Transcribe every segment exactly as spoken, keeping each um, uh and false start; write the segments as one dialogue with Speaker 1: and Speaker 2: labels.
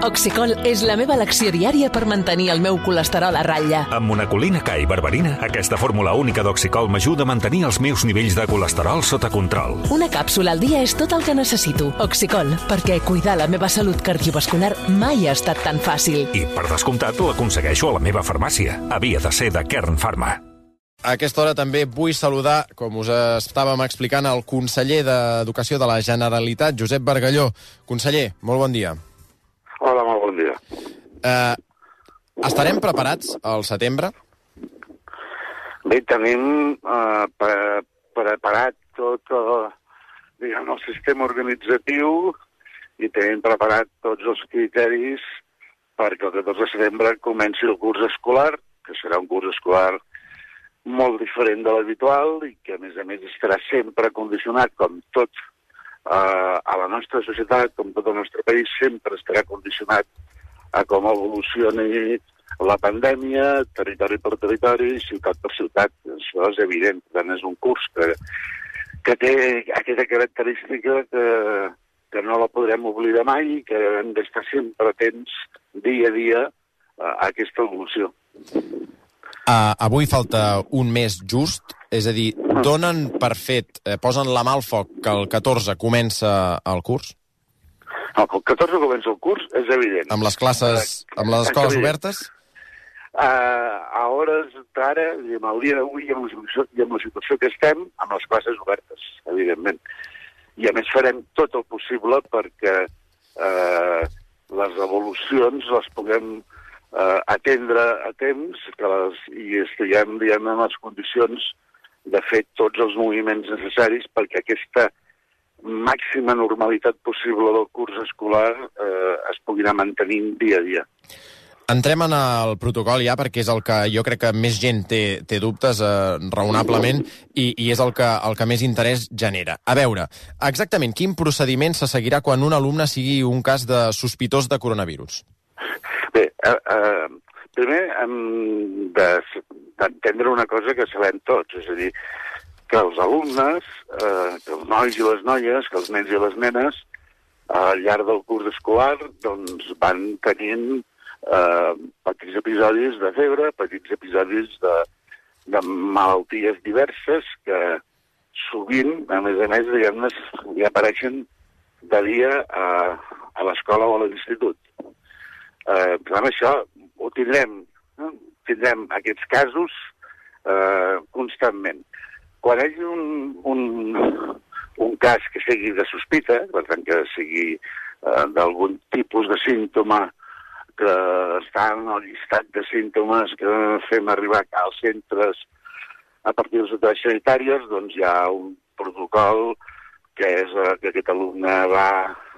Speaker 1: Oxicol és la meva elecció diària per mantenir el meu colesterol a ratlla.
Speaker 2: Amb monacolina K i berberina, aquesta fórmula única d'Oxicol m'ajuda a mantenir els meus nivells de colesterol sota control.
Speaker 1: Una càpsula al dia és tot el que necessito. Oxicol, perquè cuidar la meva salut cardiovascular mai ha estat tan fàcil.
Speaker 2: I, per descomptat, l'aconsegueixo a la meva farmàcia. Havia de ser de Kern Pharma.
Speaker 3: A aquesta hora també vull saludar, com us estàvem explicant, el conseller d'Educació de la Generalitat, Josep Bargalló. Conseller, molt bon dia.
Speaker 4: Hola, molt bon dia.
Speaker 3: Eh, estarem preparats al setembre?
Speaker 4: Bé, tenim eh, pre preparat tot el, diguem, el sistema organitzatiu i tenim preparat tots els criteris perquè el catorze de setembre comenci el curs escolar, que serà un curs escolar molt diferent de l'habitual i que, a més a més, estarà sempre condicionat, com tot eh, a la nostra societat, com tot el nostre país, sempre estarà condicionat a com evolucioni la pandèmia, territori per territori, ciutat per ciutat. Això és evident. Per tant, és un curs que, que té aquesta característica que, que no la podrem oblidar mai i que hem d'estar sempre atents dia a dia a aquesta evolució.
Speaker 3: Uh, avui falta un mes just, és a dir, donen per fet, eh, posen la mà al foc que el catorze comença el curs?
Speaker 4: No, el catorze comença el curs, és evident.
Speaker 3: Amb les classes, amb les escoles obertes?
Speaker 4: Uh, a hores d'ara, el dia d'avui, i amb la situació, i amb la situació que estem, amb les classes obertes, evidentment. I a més farem tot el possible perquè uh, les evolucions les puguem Uh, atendre a temps que les, i estiguem, diguem, en les condicions de fer tots els moviments necessaris perquè aquesta màxima normalitat possible del curs escolar uh, es pugui anar mantenint dia a dia.
Speaker 3: Entrem en el protocol ja, perquè és el que jo crec que més gent té, té dubtes eh, raonablement i, i és el que, el que més interès genera. A veure, exactament quin procediment se seguirà quan un alumne sigui un cas de sospitós de coronavirus?
Speaker 4: Bé, eh, eh, primer hem d'entendre una cosa que sabem tots, és a dir, que els alumnes, eh, que els nois i les noies, que els nens i les nenes, al llarg del curs escolar, doncs van tenint eh, petits episodis de febre, petits episodis de, de malalties diverses que sovint, a més a més, diguem-ne, hi apareixen de dia a, a l'escola o a l'institut. Eh, per tant, això ho tindrem, no? Tindrem aquests casos eh, constantment. Quan hi hagi un, un, un cas que sigui de sospita, per tant, que sigui eh, d'algun tipus de símptoma que està en el llistat de símptomes que fem arribar als centres a partir de les autoritats sanitàries, doncs hi ha un protocol que és eh, que aquest alumne va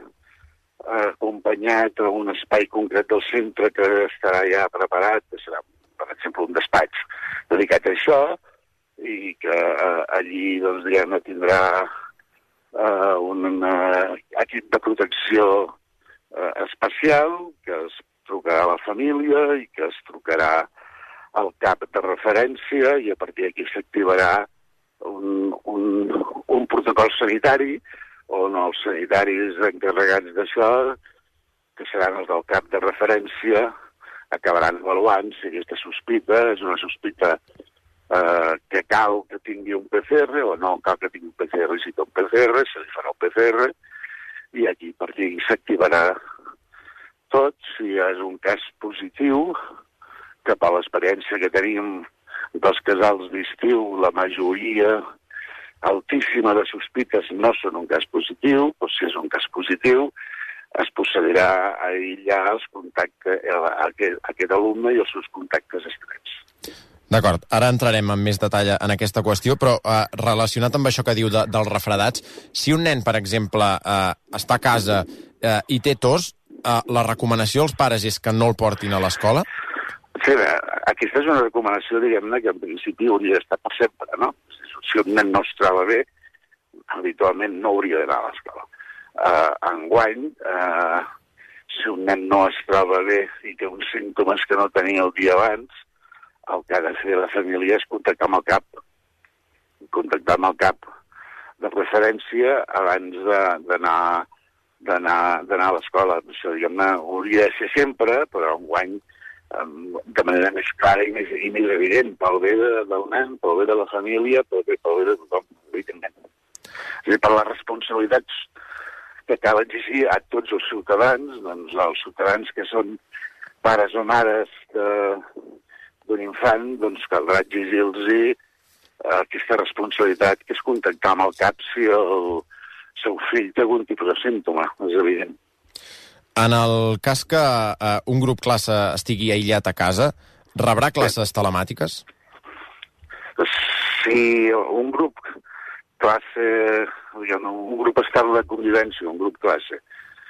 Speaker 4: acompanyat a un espai concret del centre que estarà ja preparat, que serà, per exemple, un despatx dedicat a això, i que eh, allí, doncs, diguem, tindrà eh, un uh, equip de protecció eh, especial, que es trucarà a la família i que es trucarà al cap de referència i a partir d'aquí s'activarà un, un, un protocol sanitari on els sanitaris encarregats d'això, que seran els del cap de referència, acabaran avaluant si aquesta sospita és una sospita eh, que cal que tingui un P C R o no cal que tingui un P C R, si té un P C R, se li farà un P C R i aquí per aquí s'activarà tot. Si és un cas positiu, que per l'experiència que tenim dels casals d'estiu, la majoria altíssima de sospites no són un cas positiu, però si és un cas positiu es procedirà a aïllar els contactes, a aquest, a aquest alumne i els seus contactes estrets.
Speaker 3: D'acord, ara entrarem en més detall en aquesta qüestió, però eh, relacionat amb això que diu de, dels refredats, si un nen, per exemple, eh, està a casa eh, i té tos, eh, la recomanació als pares és que no el portin a l'escola?
Speaker 4: Sí, aquesta és una recomanació, diguem-ne, que en principi hauria d'estar per sempre, no? Si un nen no es troba bé, habitualment no hauria d'anar a l'escola. Uh, enguany, uh, si un nen no es troba bé i té uns símptomes que no tenia el dia abans, el que ha de fer la família és contactar amb el CAP, contactar amb el CAP de referència abans d'anar d'anar a l'escola. Això, diguem-ne, hauria de ser sempre, però enguany de manera més clara i més, i més evident, pel bé de, del nen, pel bé de la família, pel bé, pel bé de tothom, evidentment. És a dir, per les responsabilitats que cal exigir a tots els ciutadans, doncs els ciutadans que són pares o mares d'un infant, doncs caldrà exigir-los aquesta responsabilitat, que és contactar amb el C A P si el seu fill té algun tipus de símptoma, és evident.
Speaker 3: En el cas que eh, un grup classe estigui aïllat a casa, rebrà classes telemàtiques?
Speaker 4: Sí, un grup classe, un grup estable de convivència, un grup classe.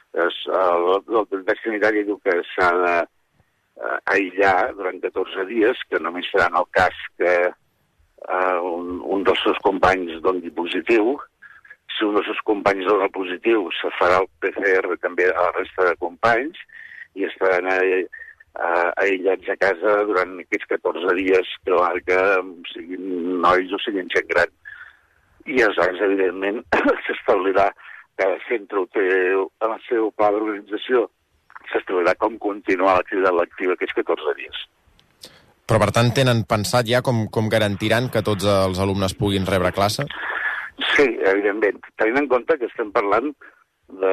Speaker 4: L'autoritat sanitària diu que s'ha d'aïllar durant catorze dies, que només serà en el cas que uh, un, un dels seus companys doni positiu. Si un dels seus companys dona positiu, se farà el P C R també a la resta de companys i estaran aïllats a casa durant aquests catorze dies que marca, siguin nois o siguin gent gran. I aleshores, evidentment, s'establirà, cada centre ho té en el seu pla d'organització, s'establirà com continuar l'activitat lectiva aquests catorze dies.
Speaker 3: Però, per tant, tenen pensat ja com, com garantiran que tots els alumnes puguin rebre classe?
Speaker 4: Sí, evidentment. Tenint en compte que estem parlant de,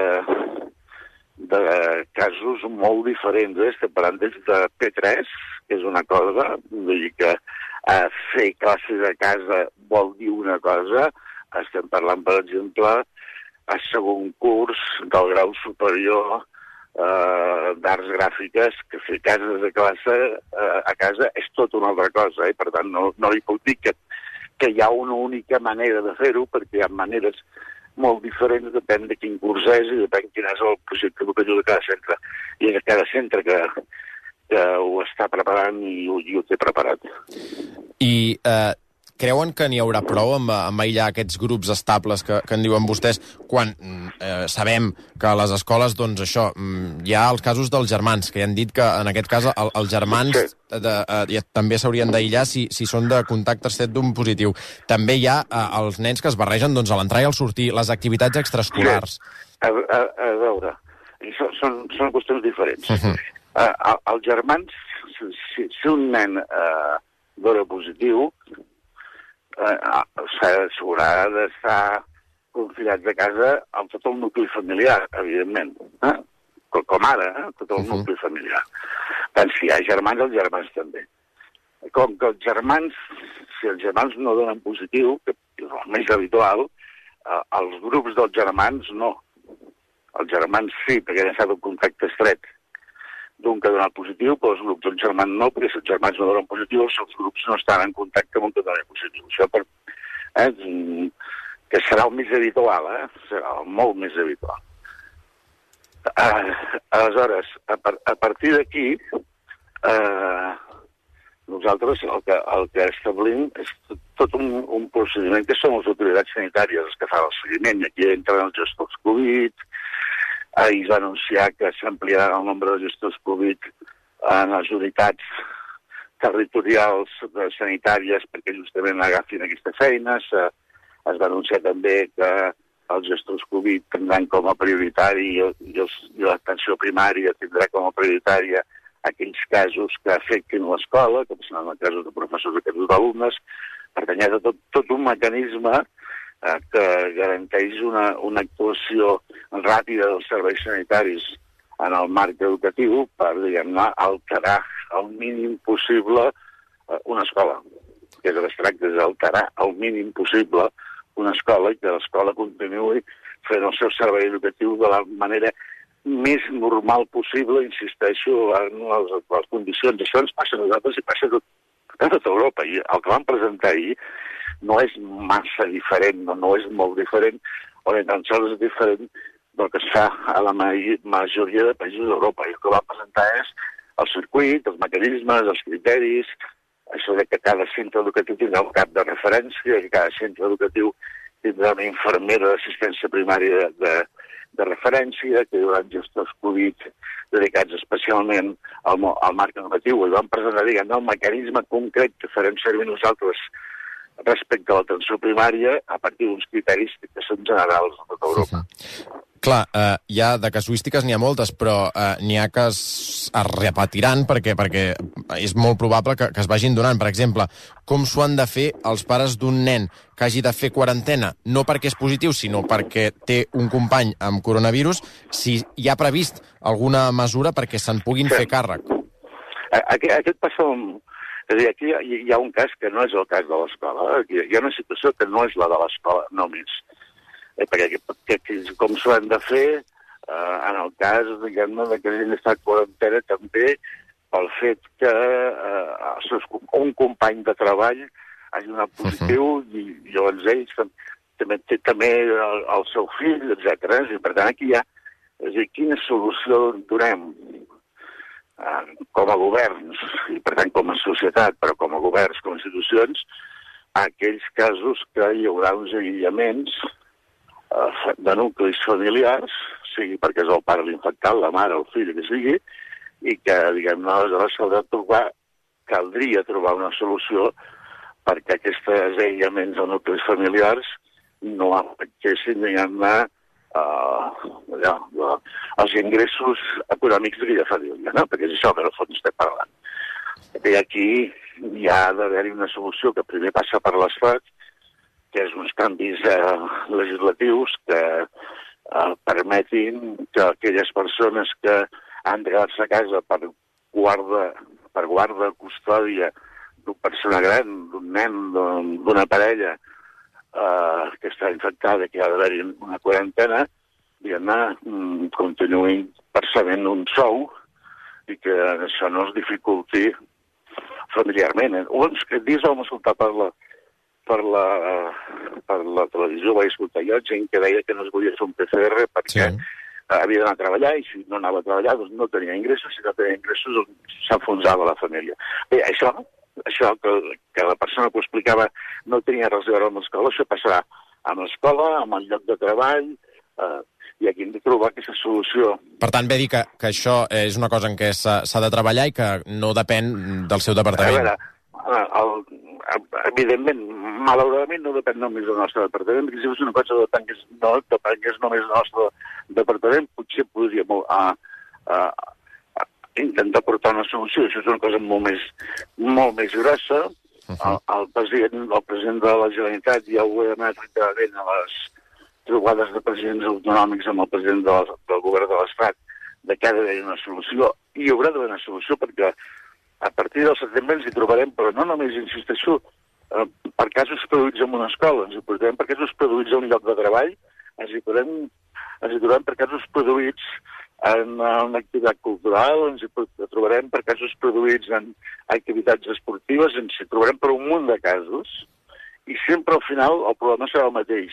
Speaker 4: de casos molt diferents. Eh? Estem parlant des de P tres, que és una cosa, vull dir que eh, fer classes a casa vol dir una cosa. Estem parlant, per exemple, a segon curs del grau superior eh, d'arts gràfiques, que fer cases de classe eh, a casa és tot una altra cosa. Eh? Per tant, no, no li puc dir que que hi ha una única manera de fer-ho, perquè hi ha maneres molt diferents, depèn de quin curs és i depèn quin és el projecte educatiu de cada centre. I és cada centre que, que ho està preparant i ho, i ho té preparat.
Speaker 3: I eh, creuen que n'hi haurà prou amb, amb aïllar aquests grups estables que, que en diuen vostès, quan eh, sabem que a les escoles, doncs això, hi ha els casos dels germans, que ja han dit que en aquest cas el, els germans sí. de, eh, també s'haurien d'aïllar si, si són de contacte estret d'un positiu. També hi ha eh, els nens que es barregen doncs, a l'entrar i al sortir, les activitats extraescolars.
Speaker 4: Sí. A, a, a veure, són, són, són qüestions diferents. Uh -huh. uh, els germans, si, si un nen uh, dona positiu, Uh, s'ha d'assegurar d'estar confinats a casa amb tot el nucli familiar, evidentment. Eh? Com, com ara, eh? tot el uh -huh. nucli familiar. Tant si hi ha germans, els germans també. Com que els germans, si els germans no donen positiu, que és el més habitual, uh, els grups dels germans no. Els germans sí, perquè han estat un contacte estret d'un que ha donat positiu, però els grups dels germans no, perquè si els germans no donen positiu, els seus grups no estan en contacte amb un que dona positiu. Això per, eh, que serà el més habitual, eh? Serà el molt més habitual. Uh, aleshores, a, par a partir d'aquí, uh, nosaltres el que, el que establim és tot, tot un, un procediment que són les autoritats sanitàries els que fan el seguiment. I aquí entren els gestors Covid. Ahir es va anunciar que s'ampliarà el nombre de gestors Covid en les unitats territorials sanitàries perquè justament agafin aquesta feina. Es va anunciar també que els gestors Covid tindran com a prioritari i, i l'atenció primària tindrà com a prioritària aquells casos que afectin l'escola, com són els casos de professors i casos d'alumnes. Per tant, hi ha tot, tot un mecanisme eh, que garanteix una, una actuació ràpida dels serveis sanitaris en el marc educatiu per, diguem-ne, alterar al mínim possible eh, una escola. Que és el que es tracta, és alterar al mínim possible una escola i que l'escola continuï fent el seu servei educatiu de la manera més normal possible, insisteixo, en les actuals condicions. Això ens passa a nosaltres i passa a tot, a tota Europa. I el que vam presentar ahir no és massa diferent, no, no és molt diferent, o ni tan sols és diferent del que es fa a la majoria de països d'Europa. I el que vam presentar és el circuit, els mecanismes, els criteris, això de que cada centre educatiu tindrà un cap de referència, que cada centre educatiu tindrà una infermera d'assistència primària de, de referència, que hi haurà gestors Covid dedicats especialment al, al marc educatiu. I vam presentar, diguem, el mecanisme concret que farem servir nosaltres respecte a l'atenció primària a partir d'uns criteris que són generals a tota Europa.
Speaker 3: Sí, sí. Clar, eh, hi ha de casuístiques n'hi ha moltes, però eh, n'hi ha que es, es repetiran perquè, perquè és molt probable que, que es vagin donant. Per exemple, com s'ho han de fer els pares d'un nen que hagi de fer quarantena, no perquè és positiu, sinó perquè té un company amb coronavirus, si hi ha previst alguna mesura perquè se'n puguin sí. fer càrrec?
Speaker 4: Aquest, aquest passa... És a dir, aquí hi ha un cas que no és el cas de l'escola. Hi ha una situació que no és la de l'escola només. Eh, perquè que, que, com s'ho han de fer eh, en el cas, diguem-ne, que hagin d'estar en quarantena també pel fet que eh, seus, un company de treball hagi donat positiu uh-huh. i, i llavors ells també té també el, el seu fill, etcètera. I per tant, aquí hi ha... És a dir, quina solució donem eh, com a governs, i per tant com a societat, però com a governs, com a institucions, a aquells casos que hi haurà uns aïllaments de nuclis familiars, sigui perquè és el pare l'infectat, la mare, el fill, que sigui, i que, diguem-ne, aleshores s'haurà de trobar, caldria trobar una solució perquè aquests aïllaments de nuclis familiars no afectessin, diguem-ne, uh, allò, uh, els ingressos econòmics d'aquella família, no? Perquè és això que, en el fons, estem parlant. I aquí hi ha d'haver-hi una solució que primer passa per l'Estat, que és uns canvis eh, legislatius que eh, permetin que aquelles persones que han de quedar-se a casa per guarda, per guarda, custòdia d'una persona gran, d'un nen, d'una parella eh, que està infectada, que ha d'haver-hi una quarantena, diguem-ne, continuïn percebent un sou i que això no es dificulti familiarment. Eh? Uns dies vam escoltar per la per la, per la televisió, vaig escoltar jo, gent que deia que no es volia fer un P C R perquè sí. havia d'anar a treballar i si no anava a treballar doncs no tenia ingressos, si no tenia ingressos doncs s'enfonsava la família. Bé, això, això que, que la persona que ho explicava no tenia res a veure amb l'escola, això passarà amb l'escola, amb el lloc de treball, eh, i aquí hem de trobar aquesta solució.
Speaker 3: Per tant, ve dir que, que això és una cosa en què s'ha de treballar i que no depèn del seu departament.
Speaker 4: A veure, el, evidentment, malauradament no depèn només del nostre departament, perquè si és una cosa que depengués, no, depengués només del nostre departament, potser podríem a, a, a intentar portar una solució. Això és una cosa molt més, molt més grossa. Uh-huh. el, el, president, el president de la Generalitat ja ho ha anat reiteradament a les trobades de presidents autonòmics amb el president de la, del govern de l'Estat, de que ha d'haver una solució. I hi haurà d'haver una solució perquè a partir del setembre ens hi trobarem, però no només, insisteixo, eh, per casos produïts en una escola, ens hi trobarem per casos produïts en un lloc de treball, ens hi trobarem, ens hi trobarem per casos produïts en una activitat cultural, ens hi trobarem per casos produïts en activitats esportives, ens hi trobarem per un munt de casos, i sempre al final el problema serà el mateix.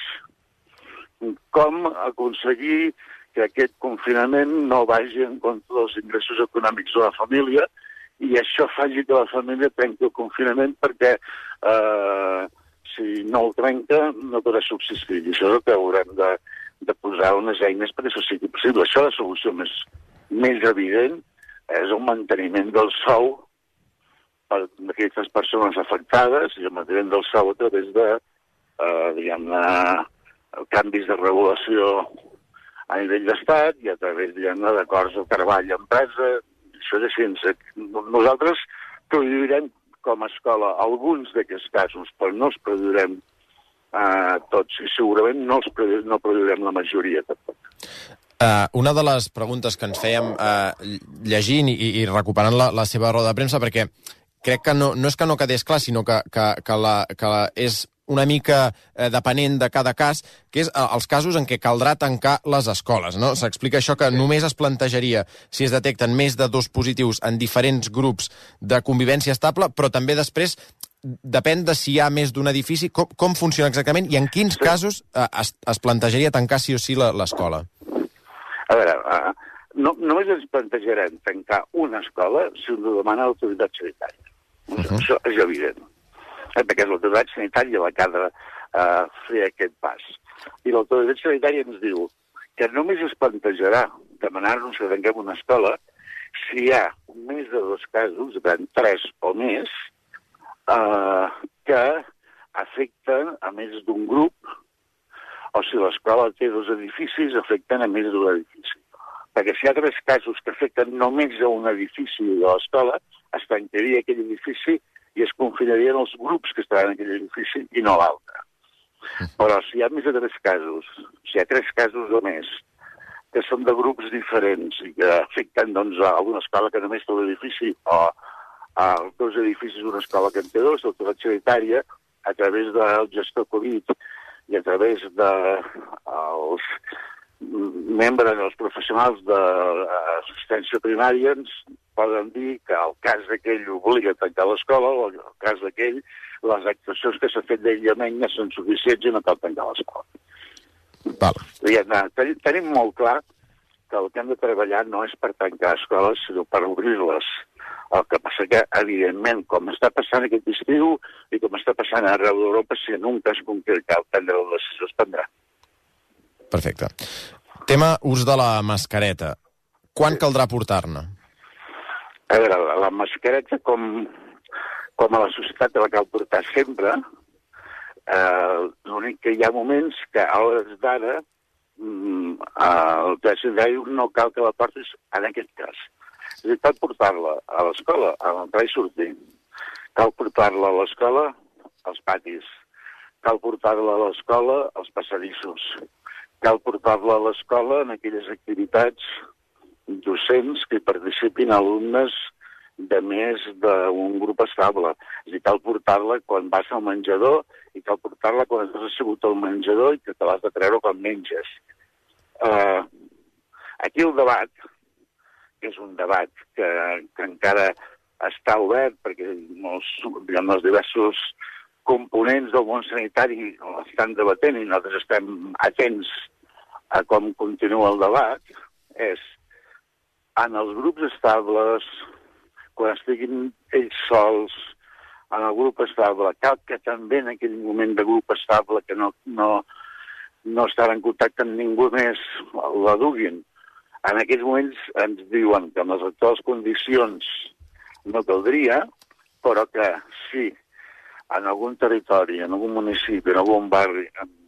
Speaker 4: Com aconseguir que aquest confinament no vagi en contra dels ingressos econòmics de la família, i això faci que la família trenqui el confinament perquè eh, si no el trenca no podrà subsistir. I això és el que haurem de, de posar unes eines perquè això sigui possible. Això la solució més, més evident és el manteniment del sou per aquestes persones afectades i el manteniment del sou a través de eh, diguem-ne canvis de regulació a nivell d'estat i a través, diguem-ne, d'acords de treball a empresa. Això és així. Nosaltres produirem com a escola alguns d'aquests casos, però no els produirem eh, tots i segurament no els produirem, no produirem la majoria tampoc.
Speaker 3: Uh, una de les preguntes que ens fèiem uh, llegint i, i recuperant la, la seva roda de premsa, perquè crec que no, no és que no quedés clar, sinó que, que, que, la, que la, és una mica eh, depenent de cada cas, que és eh, els casos en què caldrà tancar les escoles, no? S'explica això que només es plantejaria si es detecten més de dos positius en diferents grups de convivència estable, però també després depèn de si hi ha més d'un edifici, com, com funciona exactament i en quins sí. casos eh, es, es plantejaria tancar sí o sí l'escola.
Speaker 4: A veure, uh, no, només ens plantejarem tancar una escola si ho demana l'autoritat sanitària. Uh-huh. Això és evident. Perquè és l'autoritat sanitària la que ha de uh, fer aquest pas. I l'autoritat sanitària ens diu que només es plantejarà demanar-nos que tanquem una escola si hi ha més de dos casos, ben tres o més, uh, que afecten a més d'un grup o si l'escola té dos edificis, afecten a més d'un edifici. Perquè si hi ha tres casos que afecten només a un edifici de l'escola, es tancaria aquell edifici i es confinarien els grups que estaran en aquell edifici i no l'altre. Però si hi ha més de tres casos, si hi ha tres casos o més, que són de grups diferents i que afecten doncs, a una escola que només té un edifici o a dos edificis d'una escola que en té dos, l'autoritat sanitària, a través del gestor Covid i a través dels membres, els professionals d'assistència primària, ens poden dir que el cas d'aquell obliga a tancar l'escola o el cas d'aquell les actuacions que s'ha fet d'aïllament ja són suficients i no cal tancar l'escola.
Speaker 3: Val.
Speaker 4: Tenim molt clar que el que hem de treballar no és per tancar escoles, sinó per obrir-les. El que passa que, evidentment, com està passant aquest estiu i com està passant arreu d'Europa, si en un cas concret cal prendre la decisió, es prendrà.
Speaker 3: Perfecte. Tema ús de la mascareta. Quan caldrà portar-ne?
Speaker 4: A veure, la, la mascareta, com, com a la societat la cal portar sempre, eh, l'únic que hi ha moments que a hores d'ara mm, el sanitari no cal que la portis en aquest cas. És a dir, cal portar-la a l'escola, a l'entrar i sortir. Cal portar-la a l'escola als patis. Cal portar-la a l'escola als passadissos. Cal portar-la a l'escola en aquelles activitats docents que participin alumnes de més d'un grup estable. És a dir, cal portar-la quan vas al menjador i cal portar-la quan has assegut al menjador i que te l'has de treure quan menges. Uh, aquí el debat, que és un debat que, que encara està obert perquè els, diguem, els diversos components del món sanitari estan debatent i nosaltres estem atents a com continua el debat, és en els grups estables, quan estiguin ells sols, en el grup estable, cal que també en aquell moment de grup estable que no, no, no estan en contacte amb ningú més, la duguin. En aquells moments ens diuen que en les actuals condicions no caldria, però que si en algun territori, en algun municipi, en algun barri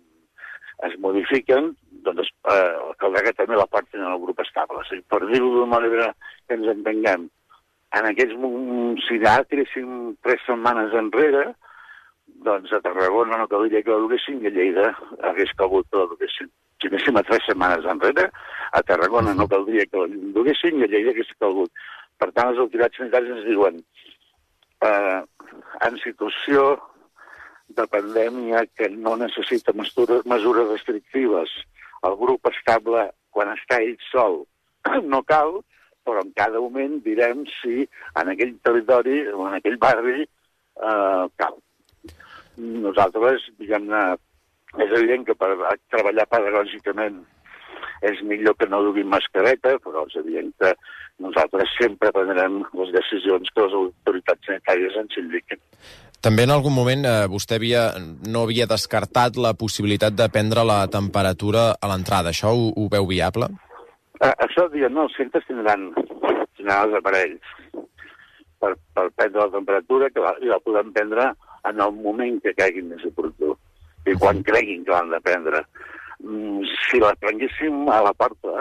Speaker 4: es modifiquen, doncs eh, caldrà que també la portin en el grup estable. O sigui, per dir-ho d'una manera que ens entenguem, en aquests moments, si ja tiréssim tres setmanes enrere, doncs a Tarragona no caldria que la duguessin i a Lleida hagués calgut que la duguessin. Si anéssim a tres setmanes enrere, a Tarragona no caldria que la duguessin i a Lleida hagués calgut. Per tant, les autoritats sanitàries ens diuen eh, en situació de pandèmia que no necessita mesures restrictives, el grup estable, quan està ell sol, no cal, però en cada moment direm si en aquell territori o en aquell barri eh, cal. Nosaltres, diguem-ne, és evident que per treballar pedagògicament és millor que no duguin mascareta, però és evident que nosaltres sempre prendrem les decisions que les autoritats sanitàries ens indiquen.
Speaker 3: També en algun moment eh, vostè havia, no havia descartat la possibilitat de prendre la temperatura a l'entrada. Això ho, ho veu viable?
Speaker 4: Eh, això, diguem, no, els centres tindran, tindran els aparells per, per prendre la temperatura que la, i la podem prendre en el moment que caiguin més oportú i quan creguin que l'han de prendre. Mm, si la prenguéssim a la porta,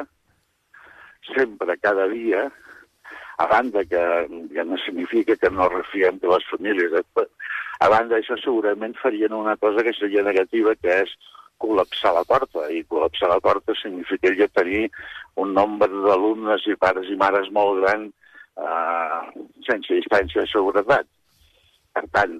Speaker 4: sempre, cada dia, a banda que ja no significa que no refiem de les famílies, a banda d'això segurament farien una cosa que seria negativa, que és col·lapsar la porta, i col·lapsar la porta significaria tenir un nombre d'alumnes i pares i mares molt gran eh, sense distància de seguretat. Per tant,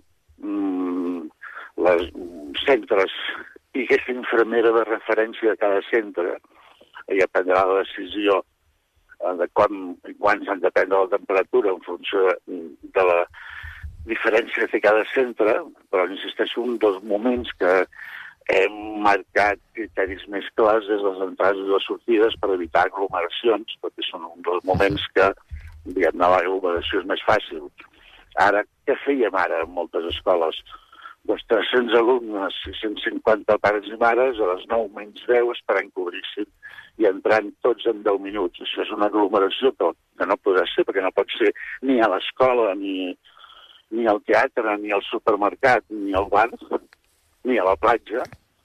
Speaker 4: mm, les centres i aquesta infermera de referència de cada centre ella prendrà la decisió de com i quan s'han de prendre la temperatura en funció de, de la diferència de cada centre, però insisteixo, un dels moments que hem marcat criteris més clars des de les entrades i les sortides per evitar aglomeracions, perquè són un dels moments que, diguem, l'aglomeració és més fàcil. Ara, què fèiem ara en moltes escoles? Doncs tres-cents alumnes, sis-cents cinquanta pares i mares, a les nou menys deu esperant que obrissin i entrant tots en deu minuts. Això és una aglomeració que, que no podrà ser, perquè no pot ser ni a l'escola, ni, ni al teatre, ni al supermercat, ni al bar, ni a la platja,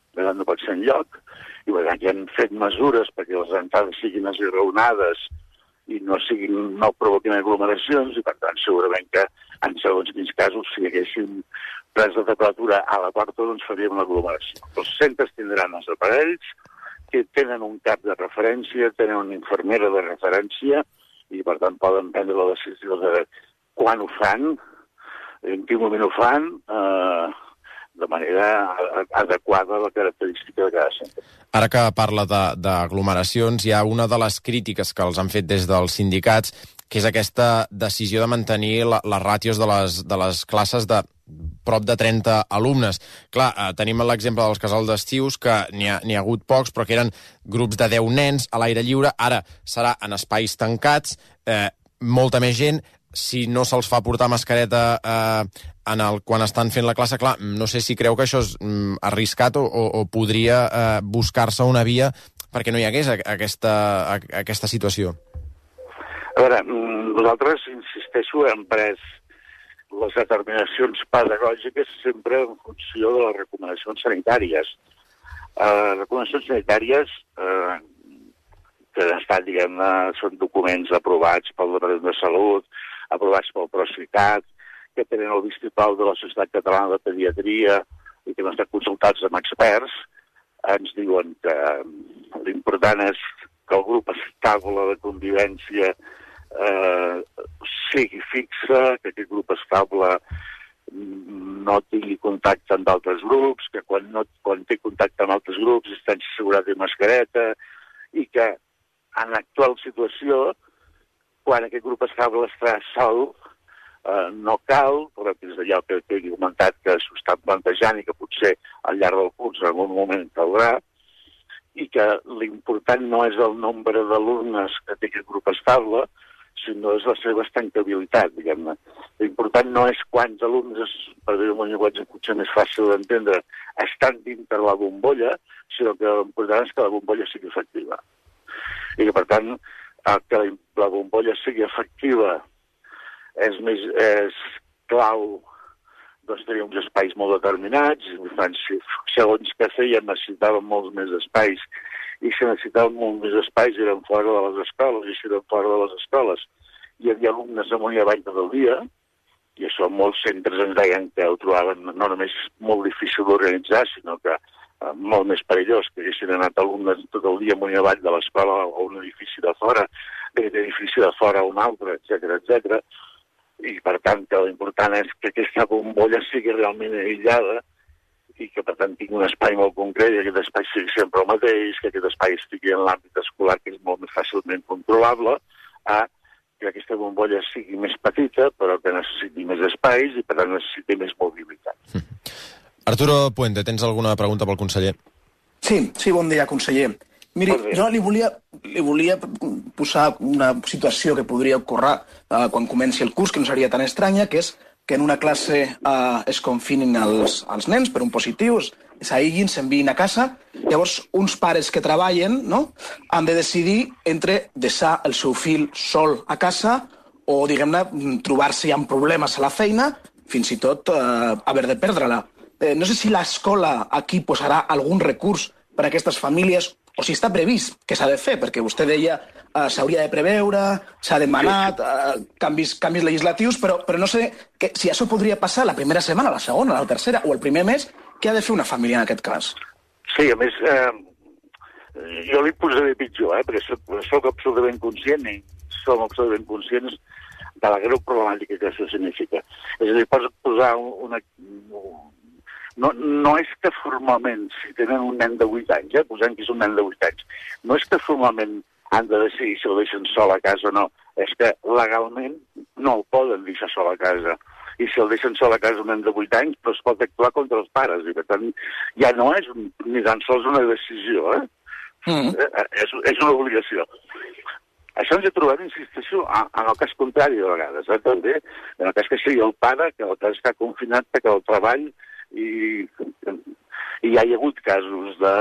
Speaker 4: per tant no pot ser enlloc, i per tant ja han fet mesures perquè les entrades siguin esgraonades i no siguin, no provoquin aglomeracions, i per tant segurament que en segons quins casos, si hi haguéssim pres de temperatura a la porta, doncs faríem l'aglomeració. Els centres tindran els aparells, que tenen un cap de referència, tenen una infermera de referència, i per tant poden prendre la decisió de quan ho fan, en quin moment ho fan, eh, de manera adequada a la característica de cada centre.
Speaker 3: Ara que parla d'aglomeracions, hi ha una de les crítiques que els han fet des dels sindicats, que és aquesta decisió de mantenir la, les ràtios de les, de les classes de prop de trenta alumnes. Clar, eh, tenim l'exemple dels casals d'estius, que n'hi ha, n'hi ha hagut pocs, però que eren grups de deu nens a l'aire lliure. Ara serà en espais tancats, eh, molta més gent. Si no se'ls fa portar mascareta eh, en el, quan estan fent la classe, clar, no sé si creu que això és mm, arriscat o, o, o podria eh, buscar-se una via perquè no hi hagués aquesta, aquesta situació.
Speaker 4: A veure, nosaltres, insisteixo, hem pres les determinacions pedagògiques sempre en funció de les recomanacions sanitàries. Uh, recomanacions sanitàries uh, que han estat, diguem-ne, són documents aprovats pel Departament de Salut, aprovats pel Procicat, que tenen el vistiplau de la Societat Catalana de Pediatria i que han estat consultats amb experts, ens diuen que l'important és que el grup estable de convivència eh, sigui fixe, que aquest grup estable no tingui contacte amb altres grups, que quan, no, quan té contacte amb altres grups estan assegurats de mascareta, i que en l'actual situació, quan aquest grup estable està sol, eh, no cal, però que és allò que, que he comentat que s'ho està plantejant i que potser al llarg del curs en algun moment caldrà, i que l'important no és el nombre d'alumnes que té aquest grup estable, sinó és la seva estancabilitat, diguem-ne. L'important no és quants alumnes, per dir-ho en un llenguatge potser més fàcil d'entendre, estan dintre la bombolla, sinó que l'important és que la bombolla sigui efectiva. I que, per tant, que la bombolla sigui efectiva és, més, és clau, doncs tenir uns espais molt determinats, si, segons què feien necessitàvem molts més espais, i si necessitàvem molts més espais eren fora de les escoles, i si eren fora de les escoles hi havia alumnes amunt i avall tot el dia, i això molts centres ens deien que ho trobaven no només molt difícil d'organitzar, sinó que eh, molt més perillós, que haguessin anat alumnes tot el dia amunt i avall de l'escola a un edifici de fora, d'aquest edifici de fora a un altre, etcètera, etcètera. I per tant que l'important és que aquesta bombolla sigui realment aïllada i que per tant tingui un espai molt concret i aquest espai sigui sempre el mateix, que aquest espai estigui en l'àmbit escolar, que és molt més fàcilment controlable, a que aquesta bombolla sigui més petita però que necessiti més espais i per tant necessiti més mobilitat.
Speaker 3: Arturo Puente, tens alguna pregunta pel conseller?
Speaker 5: Sí, sí, bon dia, conseller. Miri, jo li volia, li volia posar una situació que podria ocórrer eh, quan comenci el curs, que no seria tan estranya, que és que en una classe eh, es confinin els, els nens per un positiu, s'aïllin, s'enviïn a casa, llavors uns pares que treballen, no?, han de decidir entre deixar el seu fill sol a casa o, diguem-ne, trobar-se ja amb problemes a la feina, fins i tot eh, haver de perdre-la. Eh, no sé si l'escola aquí posarà algun recurs per a aquestes famílies o si està previst que s'ha de fer, perquè vostè deia eh, s'hauria de preveure, s'ha demanat eh, canvis, canvis legislatius, però, però no sé que, si això podria passar la primera setmana, la segona, la tercera o el primer mes, què ha de fer una família en aquest cas?
Speaker 4: Sí, a més, eh, jo li posaré pitjor, eh, perquè soc, soc absolutament conscient i som absolutament conscients de la greu problemàtica que això significa. És a dir, pots posar una... No, no és que formalment, si tenen un nen de vuit anys, eh, posem que és un nen de vuit anys, no és que formalment han de decidir si el deixen sol a casa o no, és que legalment no el poden deixar sol a casa. I si el deixen sol a casa un nen de vuit anys, però es pot actuar contra els pares, i per tant ja no és un, ni tan sols una decisió, eh? Mm. eh és, és una obligació. Això ens hi trobem, insisteixo, en el cas contrari de vegades, eh, també, en el cas que sigui el pare, que el cas està confinat perquè el treball, i, i hi ha hagut casos de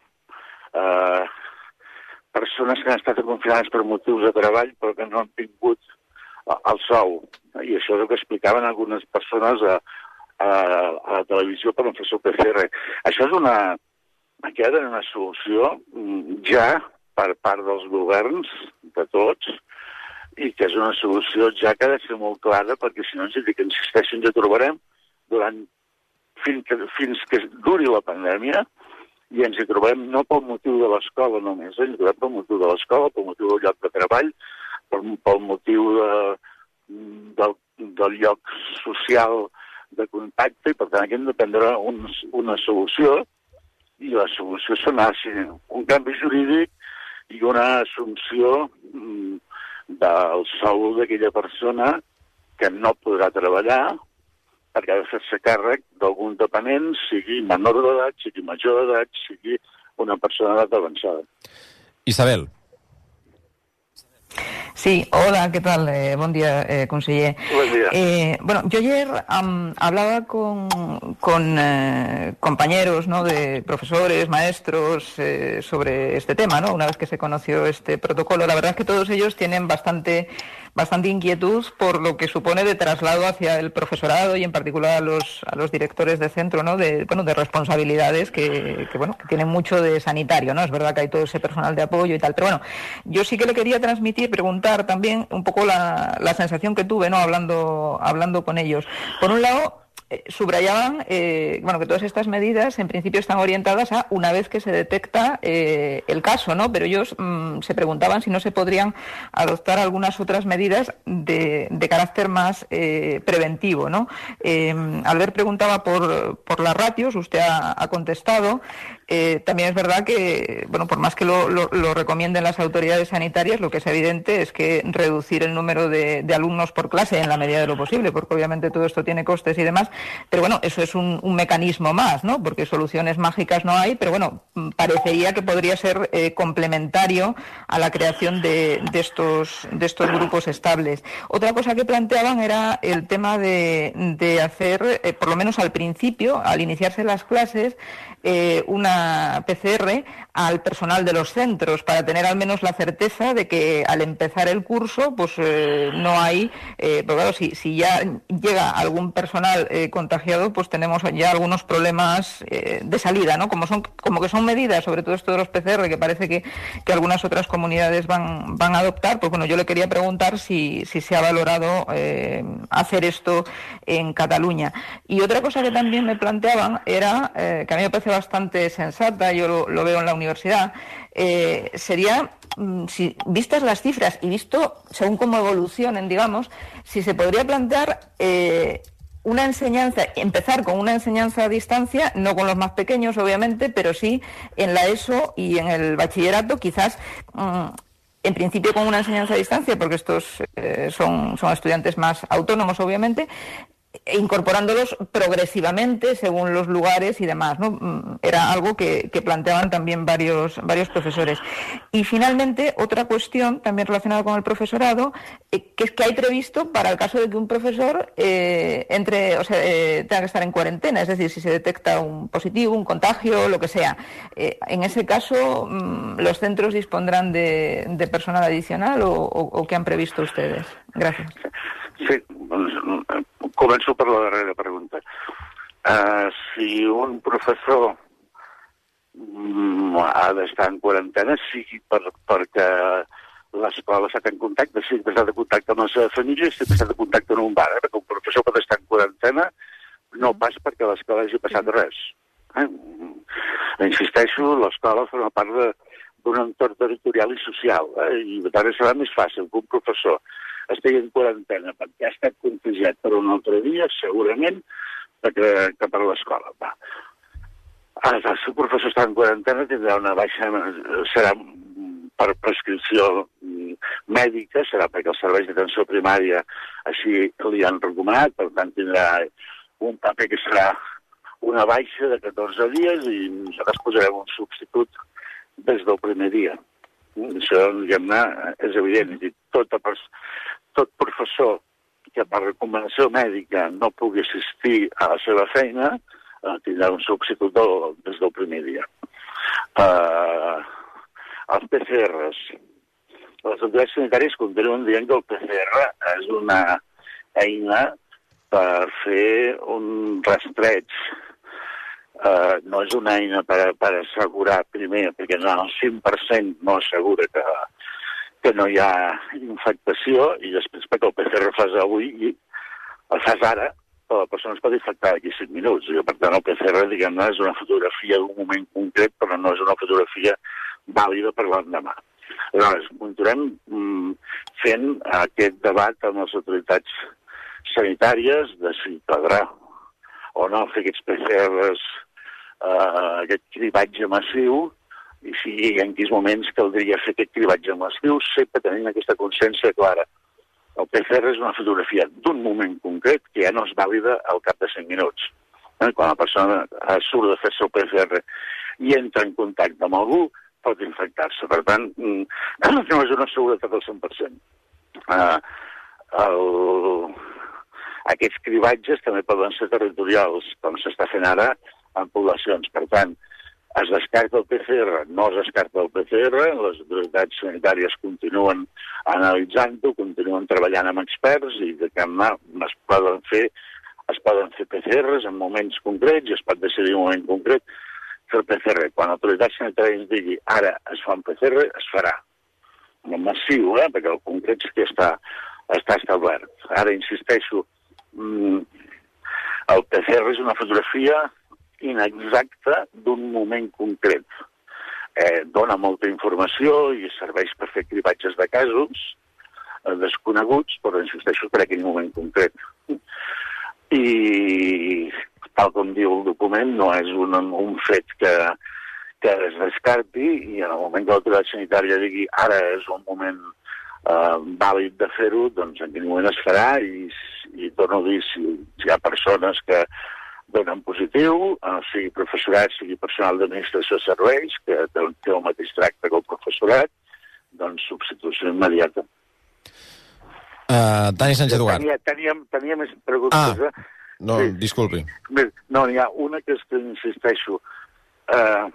Speaker 4: eh, persones que han estat confinades per motius de treball però que no han tingut el sou, i això és el que explicaven algunes persones a, a, a la televisió per no fer el P C R. Això és una, aquí ha d'haver una solució ja per part dels governs, de tots, i que és una solució ja que ha de ser molt clara, perquè si no ens dic que insisteixo, ens hi trobarem durant fins que, fins que duri la pandèmia, i ens hi trobem no pel motiu de l'escola només, ens hi trobem pel motiu de l'escola, pel motiu del lloc de treball, pel, pel motiu de, del, del lloc social de contacte, i per tant aquí hem de prendre un, una solució, i la solució serà un canvi jurídic i una assumpció mm, del sou d'aquella persona que no podrà treballar perquè ha de fer-se càrrec d'algun dependent, sigui menor d'edat, sigui major d'edat, sigui una persona d'edat avançada.
Speaker 3: Isabel.
Speaker 6: Sí, hola, ¿qué tal? Eh, buen día, eh, conseller.
Speaker 4: Buen día.
Speaker 6: Eh, bueno, yo ayer um, hablaba con, con eh, compañeros, ¿no?, de profesores, maestros, eh, sobre este tema, ¿no?, una vez que se conoció este protocolo. La verdad es que todos ellos tienen bastante... bastante inquietud por lo que supone de traslado hacia el profesorado y en particular a los a los directores de centro, ¿no?, de bueno de responsabilidades que, que bueno que tienen mucho de sanitario, ¿no? Es verdad que hay todo ese personal de apoyo y tal, pero bueno, yo sí que le quería transmitir, preguntar también un poco la, la sensación que tuve, ¿no?, hablando hablando con ellos. Por un lado, Eh, subrayaban eh, bueno, que todas estas medidas en principio están orientadas a una vez que se detecta eh, el caso, ¿no? Pero ellos mmm, se preguntaban si no se podrían adoptar algunas otras medidas de, de carácter más eh, preventivo, ¿no? Eh, Albert preguntaba por, por las ratios, usted ha, ha contestado. Eh, también es verdad que, bueno, por más que lo, lo, lo recomienden las autoridades sanitarias, lo que es evidente es que reducir el número de, de alumnos por clase en la medida de lo posible, porque obviamente todo esto tiene costes y demás, pero bueno, eso es un, un mecanismo más, ¿no? Porque soluciones mágicas no hay, pero bueno, parecería que podría ser eh, complementario a la creación de, de, estos, de estos grupos estables. Otra cosa que planteaban era el tema de, de hacer, eh, por lo menos al principio, al iniciarse las clases, eh, una P C R al personal de los centros para tener al menos la certeza de que al empezar el curso pues eh, no hay, eh, pero claro, si, si ya llega algún personal eh, contagiado, pues tenemos ya algunos problemas eh, de salida, ¿no? Como son como que son medidas, sobre todo esto de los P C R, que parece que, que algunas otras comunidades van, van a adoptar, pues bueno, yo le quería preguntar si, si se ha valorado eh, hacer esto en Cataluña. Y otra cosa que también me planteaban era, eh, que a mí me parece bastante sensata, yo lo, lo veo en la universidad, eh, sería, si vistas las cifras y visto según cómo evolucionen, digamos, si se podría plantear eh, una enseñanza, empezar con una enseñanza a distancia, no con los más pequeños, obviamente, pero sí en la ESO y en el bachillerato, quizás mmm, en principio con una enseñanza a distancia, porque estos eh, son, son estudiantes más autónomos, obviamente, incorporándolos progresivamente según los lugares y demás, ¿no? Era algo que, que planteaban también varios varios profesores. Y finalmente, otra cuestión también relacionada con el profesorado, eh, que es que hay previsto para el caso de que un profesor eh, entre, o sea, eh, tenga que estar en cuarentena, es decir, si se detecta un positivo, un contagio, lo que sea. Eh, en ese caso, mmm, ¿los centros dispondrán de, de personal adicional o, o, o qué han previsto ustedes? Gracias.
Speaker 4: Sí, començo per la darrera pregunta. Uh, si un professor um, ha d'estar en quarantena, sigui per, perquè l'escola ha estat en contacte, sigui que ha estat en contacte amb la seva família, sigui que ha estat en contacte en un bar, eh? Perquè un professor pot estar en quarantena no pas perquè a l'escola hagi passat res. Eh? Insisteixo, l'escola forma part d'un entorn territorial i social, eh? I per tant serà més fàcil que un professor estigui en quarantena perquè ha estat contagiat per un altre dia, segurament, que, que per l'escola. Va. Ara, si el professor està en quarantena, tindrà una baixa, serà per prescripció mèdica, serà perquè els serveis d'atenció primària així li han recomanat, per tant tindrà un paper que serà una baixa de catorze dies i nosaltres posarem un substitut des del primer dia. Això, diguem-ne, és evident. Tot, tot professor que per recomanació mèdica no pugui assistir a la seva feina eh, tindrà un substitut des del primer dia. Uh, els P C Rs. Les autoritats sanitàries continuen dient que el P C R és una eina per fer un rastreig Uh, no és una eina per, per assegurar primer, perquè no, al cent per cent no assegura que, que no hi ha infectació, i després perquè el P C R el fas avui i el fas ara, però la persona es pot infectar d'aquí cinc minuts. I, per tant, el P C R, diguem-ne, és una fotografia d'un moment concret, però no és una fotografia vàlida per l'endemà. Aleshores, continuem mm, fent aquest debat amb les autoritats sanitàries de si caldrà o no fer aquests P C Rs, uh, aquest cribatge massiu, i si en quins moments caldria fer aquest cribatge massiu, sempre tenint aquesta consciència clara. El P C R és una fotografia d'un moment concret que ja no és vàlida al cap de cinc minuts. Eh? Quan la persona surt de fer-se el P C R i entra en contacte amb algú, pot infectar-se. Per tant, no és una seguretat al cent per cent. Uh, el... Aquests cribatges també poden ser territorials, com s'està fent ara en poblacions. Per tant, es descarta el P C R, no es descarta el P C R, les autoritats sanitàries continuen analitzant-ho, continuen treballant amb experts i de cap mà es poden fer, es poden fer P C Rs en moments concrets i es pot decidir un moment concret fer el P C R. Quan l'autoritat sanitària ens digui ara es fa un P C R, es farà. No massiu, eh? Perquè el concret és que està, està establert. Ara insisteixo, el P C R és una fotografia inexacta d'un moment concret. Eh, dona molta informació i serveix per fer cribatges de casos eh, desconeguts, però insisteixo per aquell moment concret. I, tal com diu el document, no és un, un fet que, que es descarti, i en el moment que l'autoritat sanitària digui ara és un moment Uh, vàlid de fer-ho, doncs en quin moment es farà, i, i torno a dir, si, si hi ha persones que donen positiu, uh, sigui professorat, sigui personal d'administració de serveis, que té, té el mateix tracte que el professorat, doncs substitució immediata.
Speaker 3: Uh, Dani Sánchez Duart.
Speaker 4: Tenia, tenia, tenia més preguntes.
Speaker 3: Ah, no, sí. Disculpi.
Speaker 4: No, n'hi ha una que és que insisteixo. Uh,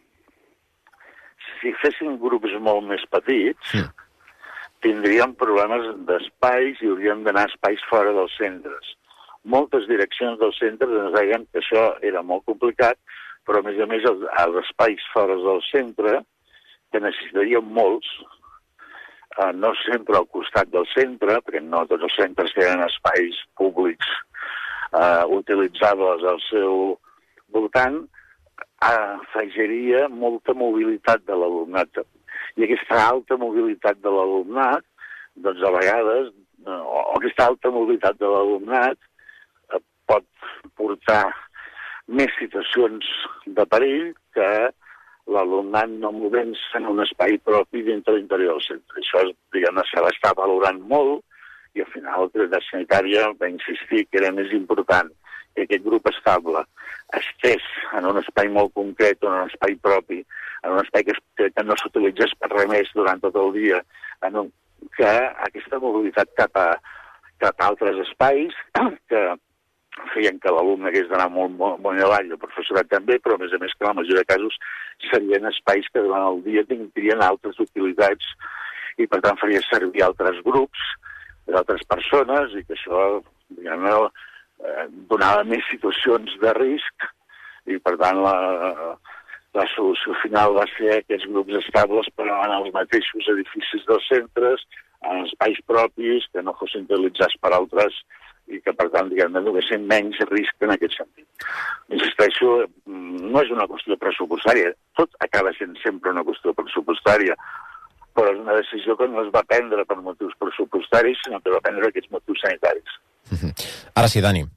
Speaker 4: si fessin grups molt més petits, sí, tindríem problemes d'espais i hauríem d'anar a espais fora dels centres. Moltes direccions dels centres ens deien que això era molt complicat, però a més a més els, els espais fora del centre, que necessitaríem molts, eh, no sempre al costat del centre, perquè no tots els centres tenen espais públics eh, utilitzables al seu voltant, afegiria molta mobilitat de l'alumnat. I aquesta alta mobilitat de l'alumnat, doncs a vegades, o aquesta alta mobilitat de l'alumnat pot portar més situacions de perill que l'alumnat no movent-se en un espai propi dintre l'interior del centre. Això, diguem-ne, se l'està valorant molt i al final l'autoritat sanitària va insistir que era més important que aquest grup estable estés en un espai molt concret, en un espai propi, en un espai que, que no s'utilitzés per res més durant tot el dia, en un, que aquesta mobilitat cap a, cap a altres espais, que feien que l'alumne hagués d'anar molt, molt, molt avall, el professorat també, però a més a més que la majoria de casos serien espais que durant el dia tindrien altres utilitats i per tant faria servir altres grups, d'altres persones, i que això, diguem-ne, eh, donava més situacions de risc, i per tant la, la solució final va ser aquests grups estables però en els mateixos edificis dels centres, en espais propis, que no fossin utilitzats per altres i que, per tant, diguem-ne, donessin menys risc en aquest sentit. Insisteixo, no és una qüestió pressupostària, tot acaba sent sempre una qüestió pressupostària, però és una decisió que no es va prendre per motius pressupostaris, sinó que va prendre aquests motius sanitaris.
Speaker 3: Ara sí, Dani.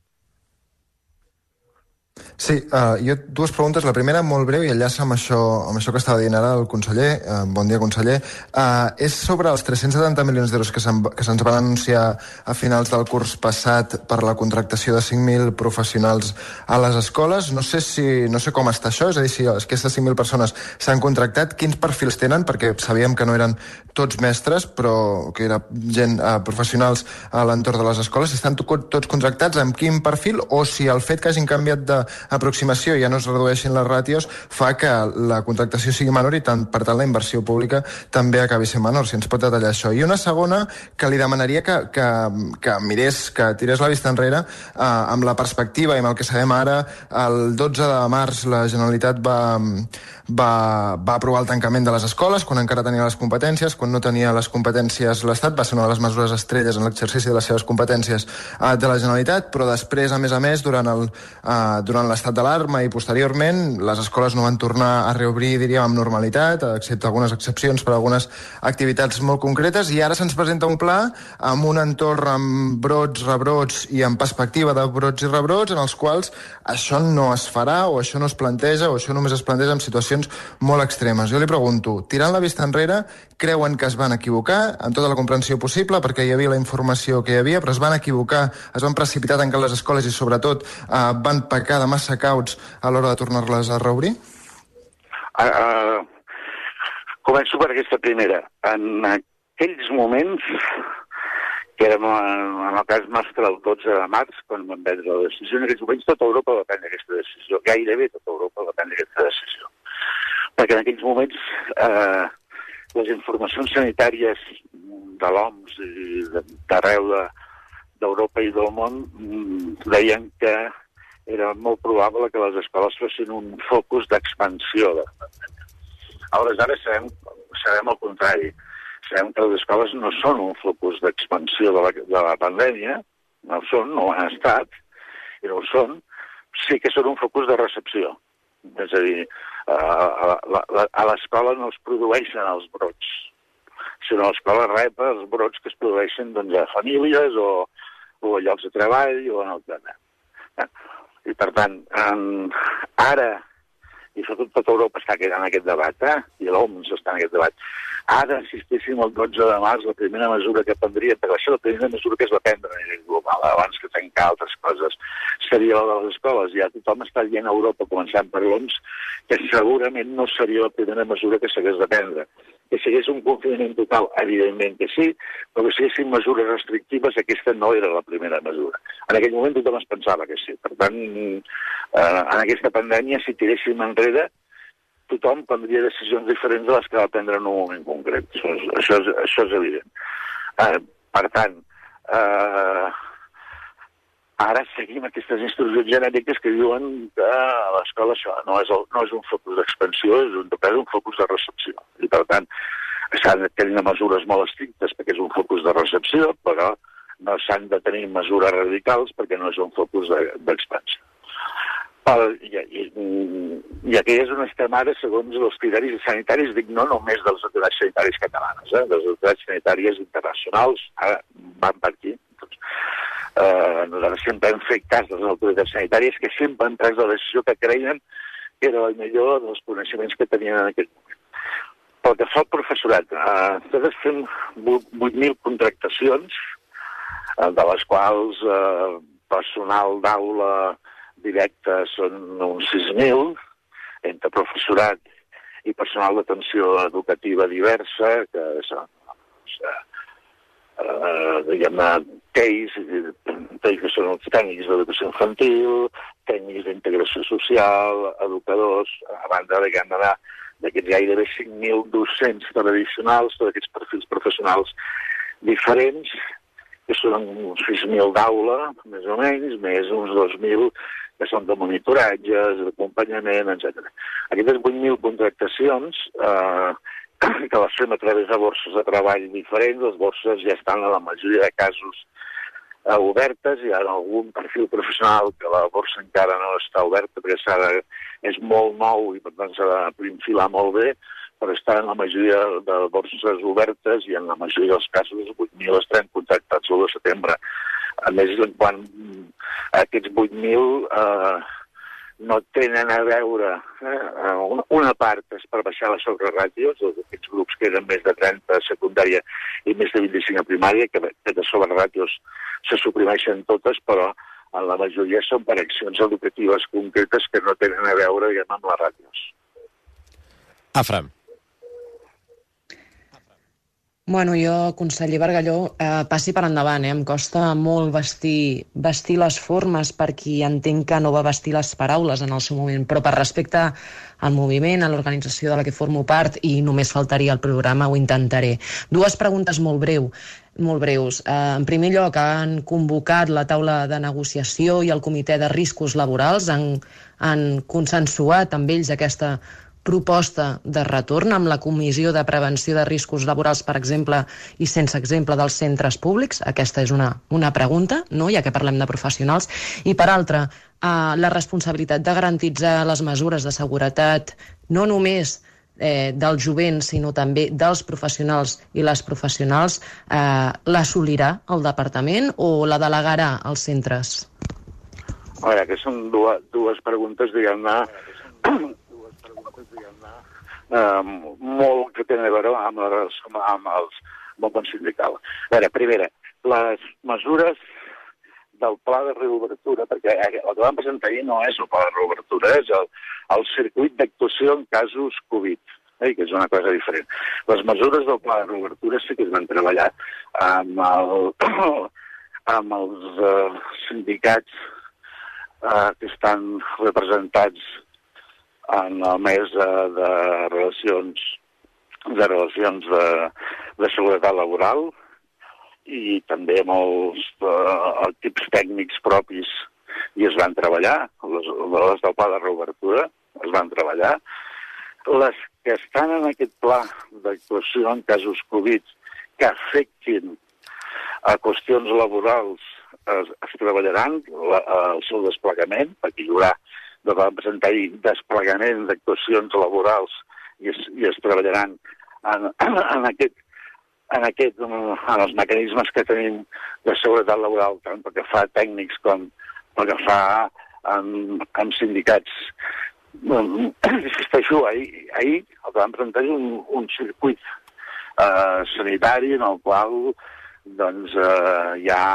Speaker 7: Sí, uh, jo dues preguntes. La primera, molt breu, i enllaça amb això, amb això que estava dient ara el conseller. Uh, bon dia, conseller. Uh, és sobre els tres-cents setanta milions d'euros que se'ns van anunciar a finals del curs passat per la contractació de cinc mil professionals a les escoles. No sé si no sé com està això, és a dir, si aquestes cinc mil persones s'han contractat, quins perfils tenen, perquè sabíem que no eren tots mestres, però que era gent, uh, professionals a l'entorn de les escoles. Estan tots contractats amb quin perfil, o si el fet que hagin canviat de aproximació i ja no es redueixin les ràtios, fa que la contractació sigui menor i tant, per tant la inversió pública també acabi sent menor, si ens pot detallar això. I una segona que li demanaria que, que, que mirés, que tirés la vista enrere eh, amb la perspectiva i amb el que sabem ara. El dotze de març la Generalitat va, va, va aprovar el tancament de les escoles quan encara tenia les competències, quan no tenia les competències l'Estat, va ser una de les mesures estrelles en l'exercici de les seves competències eh, de la Generalitat, però després, a més a més, durant el, eh, durant l'estat d'alarma i posteriorment, les escoles no van tornar a reobrir, diríem, amb normalitat, excepte algunes excepcions per a algunes activitats molt concretes, i ara se'ns presenta un pla amb un entorn amb brots, rebrots i amb perspectiva de brots i rebrots, en els quals això no es farà o això no es planteja o això només es planteja en situacions molt extremes. Jo li pregunto, tirant la vista enrere, creuen que es van equivocar en tota la comprensió possible perquè hi havia la informació que hi havia, però es van equivocar, es van precipitar tancant les escoles i sobretot eh, van pecar de massa cauts a l'hora de tornar-les a reobrir?
Speaker 4: Uh, uh, començo per aquesta primera. En aquells moments, que érem en el cas nostre el dotze de març, quan vam prendre la decisió, en aquells moments tota Europa va prendre aquesta decisió, gairebé tota Europa va prendre aquesta decisió. Perquè en aquells moments eh, les informacions sanitàries de l'O M S i d'arreu d'Europa i del món deien que era molt probable que les escoles fossin un focus d'expansió de la pandèmia. Aleshores sabem, sabem el contrari. Sabem que les escoles no són un focus d'expansió de, la, de la pandèmia, no ho són, no ho han estat, i no ho són, sí que són un focus de recepció. És a dir, a, a, a l'escola no es produeixen els brots, sinó a l'escola rep els brots que es produeixen doncs, a famílies o, o a llocs de treball o en el tema. I per tant, en, ara, i sobretot tota Europa està en aquest debat, eh? I l'O M S està en aquest debat, ara, si estéssim el dotze de març, la primera mesura que prendria, perquè això la primera mesura que es va prendre a nivell global, abans que tancar altres coses, seria la de les escoles. Ja tothom està dient a Europa, començant per l'O M S, que segurament no seria la primera mesura que s'hagués de prendre. Que sigués un confinament total, evidentment que sí, però que siguessin mesures restrictives, aquesta no era la primera mesura. En aquell moment tothom es pensava que sí. Per tant, eh, en aquesta pandèmia, si tiréssim enrere, tothom prendria decisions diferents de les que va prendre en un moment concret. Això és, això és, això és evident. Eh, per tant, eh, ara seguim aquestes instruccions genèriques que diuen que a l'escola això no és, el, no és un focus d'expansió, és un, un focus de recepció. I per tant, s'han de tenir mesures molt estrictes perquè és un focus de recepció, però no s'han de tenir mesures radicals perquè no és un focus d'expansió. I, i, I aquí és on estem ara, segons els criteris sanitaris, dic no només de les autoritats sanitàries catalanes, eh, de les autoritats sanitàries internacionals, ara van per aquí. Doncs, eh, nosaltres sempre hem fet cas de les autoritats sanitàries que sempre han pres la decisió que creien que era la millor dels coneixements que tenien en aquest moment. Pel que fa al professorat, eh, nosaltres fem vuit mil contractacions, eh, de les quals eh, personal d'aula directe són uns sis mil, entre professorat i personal d'atenció educativa diversa, que són, eh, diguem-ne, T E Is, que són els tècnics d'educació infantil, tècnics d'integració social, educadors, a banda, diguem-ne, d'aquests gairebé cinc mil docents tradicionals, tots aquests perfils professionals diferents, que són uns sis mil d'aula, més o menys, més uns dos mil que són de monitoratges, d'acompanyament, etcètera. Aquestes vuit mil contractacions, eh, que les fem a través de borses de treball diferents, les borses ja estan en la majoria de casos eh, obertes, hi ha algun perfil professional que la borsa encara no està oberta, perquè de, és molt nou i per tant s'ha de prinfilar molt bé, però està en la majoria de borses obertes i en la majoria dels casos vuit mil estan contractats l'u de setembre. A més, quan aquests vuit mil eh, no tenen a veure, eh, una, una part és per baixar les sobreràtios, aquests grups que eren més de trenta a secundària i més de vint-i-cinc a primària, que, que de sobreràtios se suprimeixen totes, però en la majoria són per accions educatives concretes que no tenen a veure, diguem, amb les ràtios.
Speaker 3: Afram.
Speaker 8: Bueno, jo, conseller Bargalló, eh, passi per endavant, eh? Em costa molt vestir, vestir les formes per qui entenc que no va vestir les paraules en el seu moment, però per respecte al moviment, a l'organització de la que formo part, i només faltaria el programa, ho intentaré. Dues preguntes molt breu, molt breus. Eh, en primer lloc, han convocat la taula de negociació i el comitè de riscos laborals, han, han consensuat amb ells aquesta proposta de retorn amb la Comissió de Prevenció de Riscos Laborals, per exemple, i sense exemple dels centres públics? Aquesta és una, una pregunta, no? Ja que parlem de professionals. I per altra, eh, la responsabilitat de garantitzar les mesures de seguretat no només eh, del jovent, sinó també dels professionals i les professionals, eh, l'assolirà el departament o la delegarà als centres?
Speaker 4: A veure, que són dues, dues preguntes, diguem-ne, Uh, molt que tenen a veure amb, les, amb els moviments sindical. A veure, primera, les mesures del pla de reobertura, perquè el que vam presentar ahir no és el pla de reobertura, és el, el circuit d'actuació en casos Covid, eh, que és una cosa diferent. Les mesures del pla de reobertura sí que es van treballar amb, el, amb els uh, sindicats uh, que estan representats en el mes de, de relacions de relacions de, de seguretat laboral i també amb els uh, equips tècnics propis i es van treballar, les, les del pla de reobertura es van treballar. Les que estan en aquest pla d'actuació en casos Covid que afectin a qüestions laborals es, es treballaran la, el seu desplegament, perquè hi haurà de vam presentar ahir desplegament d'actuacions laborals i es, i es treballaran en, en, aquest, en, aquest, en els mecanismes que tenim de seguretat laboral, tant pel que fa a tècnics com pel que fa amb, amb sindicats. Insisteixo, ahir, ahir el que vam presentar és un, un circuit eh, sanitari en el qual doncs, eh, hi ha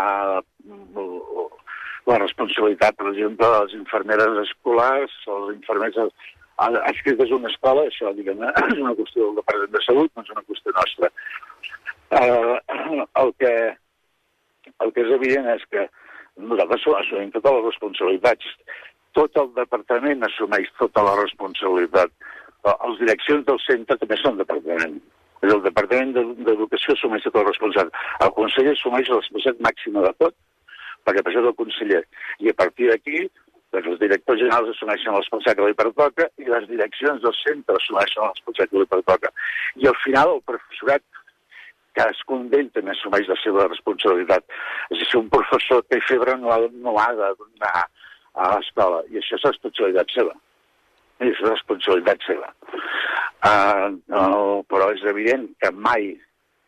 Speaker 4: la responsabilitat, per exemple, de les infermeres escolars o les infermeres adscrites a una escola, això, diguem-ne, és una qüestió del Departament de Salut, no és una qüestió nostra. Eh, el, que, el que és evident és que nosaltres assumim totes les responsabilitats. Tot el departament assumeix tota la responsabilitat. Les direccions del centre també són departament. El Departament d'Educació assumeix tota la responsabilitat. El conseller assumeix la responsabilitat màxima de tot, perquè per això és el conseller. I a partir d'aquí, doncs els directors generals assumeixen la responsabilitat que li pertoca i les direccions del centre assumeixen la responsabilitat que li pertoca. I al final el professorat, cadascun d'ell també assumeix la seva responsabilitat. És a dir, si un professor té febre no ha, no ha d'anar a l'escola, i això és responsabilitat seva. I això és responsabilitat seva. Uh, no, però és evident que mai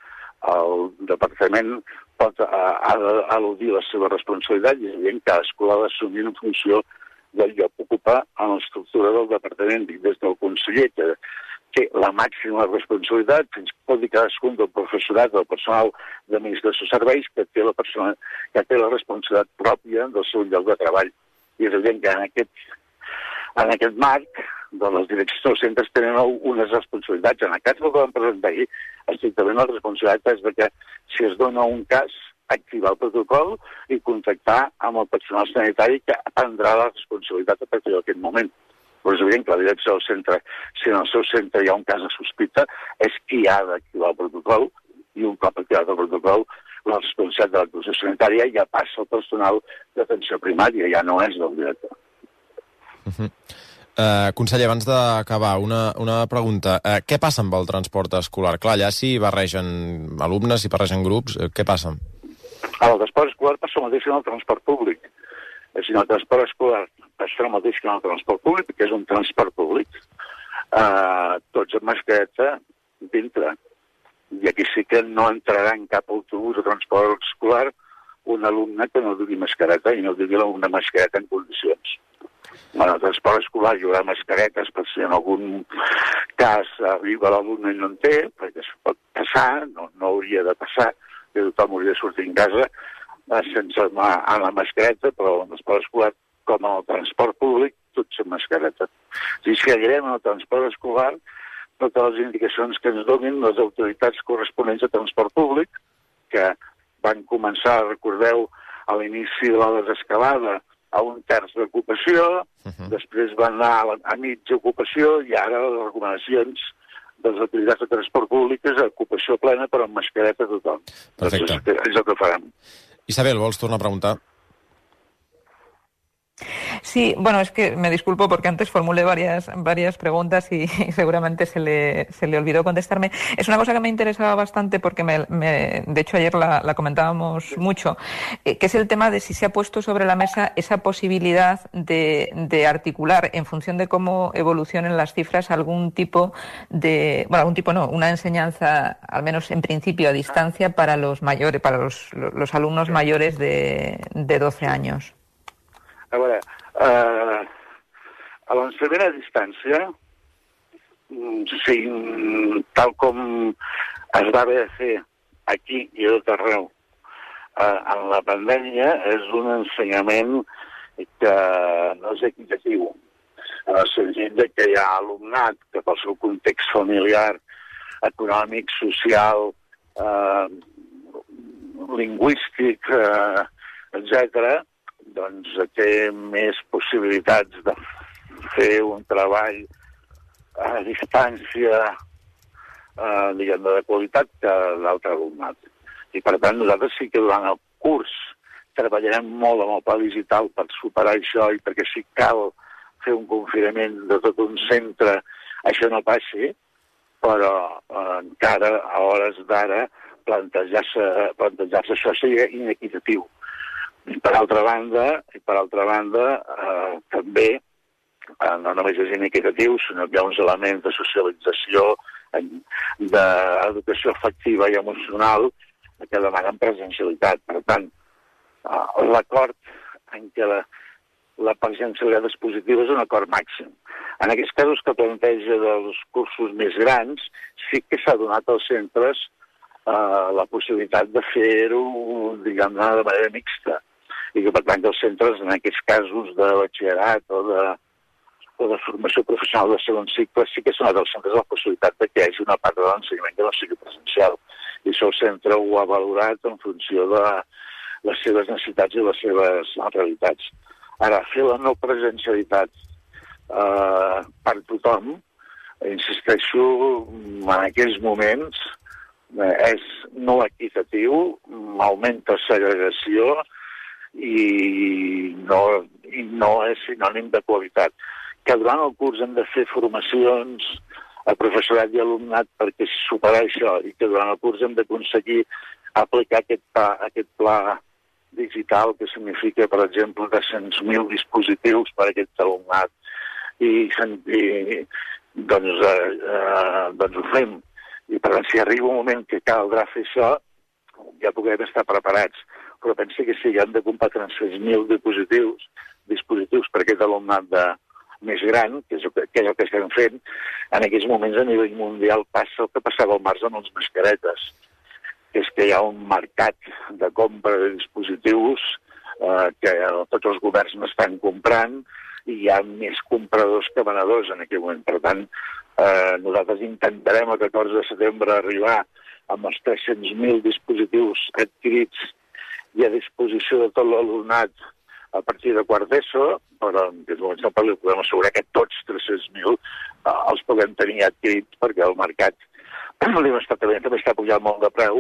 Speaker 4: el departament pot al·ludir la seva responsabilitat i és evident que cadascú l'ha d'assumir en funció del lloc que ocupa en l'estructura del departament. Dic, des del conseller, que té la màxima responsabilitat, fins que pot dir cadascun del professorat, del personal d'administració de serveis, que té la persona, que té la responsabilitat pròpia del seu lloc de treball. I és evident que en aquest, en aquest marc de les direccions dels centres tenen unes responsabilitats. En el cas que vam presentar ahir, estrictament la responsabilitat és de que si es dona un cas, activar el protocol i contactar amb el personal sanitari que prendrà la responsabilitat a partir d'aquest moment. Però és evident que la direcció del centre, si en el seu centre hi ha un cas de sospita, és qui ha d'activar el protocol i un cop activat el protocol, la responsabilitat de l'actuació sanitària ja passa al personal d'atenció primària, ja no és del director.
Speaker 3: Uh-huh. Uh, conseller, abans d'acabar, una, una pregunta. Uh, què passa amb el transport escolar? Clar, allà si barregen alumnes, si barregen grups, uh, què passa?
Speaker 4: El transport escolar passa el mateix que en el transport públic. És a dir, el transport escolar passa el mateix que en el transport públic, que és un transport públic. Uh, tots amb mascareta dintre. I aquí sí que no entrarà en cap autobús o transport escolar un alumne que no dugui mascareta i no dugui una mascareta en condicions. En el transport escolar hi haurà mascaretes per si en algun cas arriba l'alumne i no en té, perquè es pot passar, no, no hauria de passar, que tothom hauria de sortir en casa sense amb la mascareta, però en el transport escolar, com en el transport públic, tots amb mascareta. Si seguirem en el transport escolar, totes les indicacions que ens donin les autoritats corresponents a transport públic, que van començar, recordeu, a l'inici de la desescalada a un terç d'ocupació, uh-huh. després van anar a, a mitja ocupació i ara les recomanacions de les autoritats de transport públic és ocupació plena però amb mascareta a tothom.
Speaker 3: Perfecte.
Speaker 4: Doncs és el que farem.
Speaker 3: Isabel, vols tornar a preguntar?
Speaker 6: Sí, bueno, es que me disculpo porque antes formulé varias, varias preguntas y, y seguramente se le, se le olvidó contestarme. Es una cosa que me interesaba bastante porque, me, me, de hecho, ayer la, la comentábamos mucho, eh, que es el tema de si se ha puesto sobre la mesa esa posibilidad de, de articular, en función de cómo evolucionen las cifras, algún tipo de, bueno, algún tipo no, una enseñanza, al menos en principio, a distancia para los mayores, para los, los alumnos mayores de, de doce años.
Speaker 4: A veure, eh, a l'ensenyament a distància, sí, tal com es va haver de fer aquí i a tot arreu eh, en la pandèmia, és un ensenyament que no és equitatiu. En el sentit de que hi ha alumnat que pel seu context familiar, econòmic, social, eh, lingüístic, eh, etcètera, doncs té més possibilitats de fer un treball a distància, eh, diguem, de qualitat que l'altre alumnat. I per tant, nosaltres sí que durant el curs treballarem molt amb el pla digital per superar això i perquè si cal fer un confinament de tot un centre, això no passi, però eh, encara a hores d'ara plantejar-se plantejar-se això seria inequitatiu. I per altra banda, i per altra banda eh, també, eh, no només és inequitatiu, sinó que hi ha uns elements de socialització, d'educació afectiva i emocional que demanen presencialitat. Per tant, eh, l'acord en què la, la presencialitat és positiva és un acord màxim. En aquests casos que planteja dels cursos més grans, sí que s'ha donat als centres eh, la possibilitat de fer-ho, diguem-ne, de manera mixta. I que, per tant, els centres, en aquests casos de batxillerat o de, o de formació professional de segon cicle, sí que s'ha donat als centres la possibilitat de que hi hagi una part de l'ensenyament que no sigui presencial. I això el centre ho ha valorat en funció de les seves necessitats i les seves realitats. Ara, fer la no presencialitat eh, per tothom, insisteixo, en aquells moments eh, és no equitatiu, augmenta segregació, i no, i no és sinònim de qualitat. Que durant el curs hem de fer formacions a professorat i alumnat perquè superar això i que durant el curs hem d'aconseguir aplicar aquest pla, aquest pla digital que significa, per exemple, tres-cents mil dispositius per a aquest alumnat i, i doncs, eh, eh, doncs ho fem. I per tant, si arriba un moment que caldrà fer això, ja puguem estar preparats. Però pensi que si han de comprar tres-cents mil dispositius, dispositius per aquest alumnat de més gran, que és el que, que és el que estem fent, en aquests moments a nivell mundial passa el que passava al març amb les mascaretes, que és que hi ha un mercat de compra de dispositius eh, que tots els governs n'estan comprant i hi ha més compradors que venedors en aquest moment. Per tant, eh, nosaltres intentarem el catorze de setembre arribar amb els tres-cents mil dispositius adquirits i a disposició de tot l'alumnat a partir de quart d'ESO, però en aquests moments no podem assegurar que tots tres-cents mil eh, els puguem tenir adquirits perquè el mercat també, també està pujant molt de preu